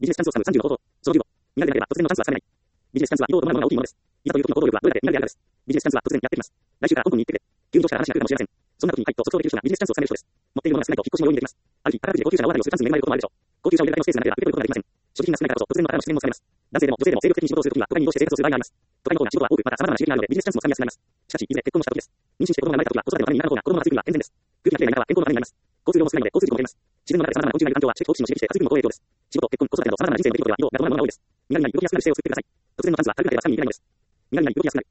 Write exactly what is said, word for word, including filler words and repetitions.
ビジネスチャンスをつかむさんじゅうの方法。小じゅうご。身軽でなければ突然のチャンスはつかめない。ビジネスチャンスは移動となるものが大きいものです。いざという時の行動力はどれだけ身軽であるかです。ビジネスチャンスは突然やってきます。来週から香港に行ってくれ。急に上司から話が来るかもしれません。そんな時にはいと即答できる人がビジネスチャンスをつかめる人です。持っているものが少ないと引っ越しも容易にできます。ある日、宝くじで高級車の大当たりをするチャンスに恵まれることもあるでしょう。高級車を入れるだけのスペースがなければ受け取ることができません。所持品が少ないからこそ突然の新たな視点もつかめます。男性でも女性でも精力的に仕事をするときは都会に移動して生活をする場合があります。都会の方が仕事は多く、また様々な刺激があるのでビジネスチャンスもつかみやすくなります。しかし、いずれ結婚もした時です。妊娠して子供が生まれた時は子育てのために田舎の方が子供がついてくるは健全です。空気がきれいな田舎は健康のためになります。交通量も少ないので交通事故も減ります。自然の中で様々な昆虫がいる環境は知的好奇心を刺激して活力にも好影響です。仕事、結婚、子育てなど様々な人生の出来事では移動が伴うものが多いです。身軽になり動きやすくなる姿勢を作ってください。突然のチャンスは軽くなければつかみにいけないのです。身軽になり動きやすくなる。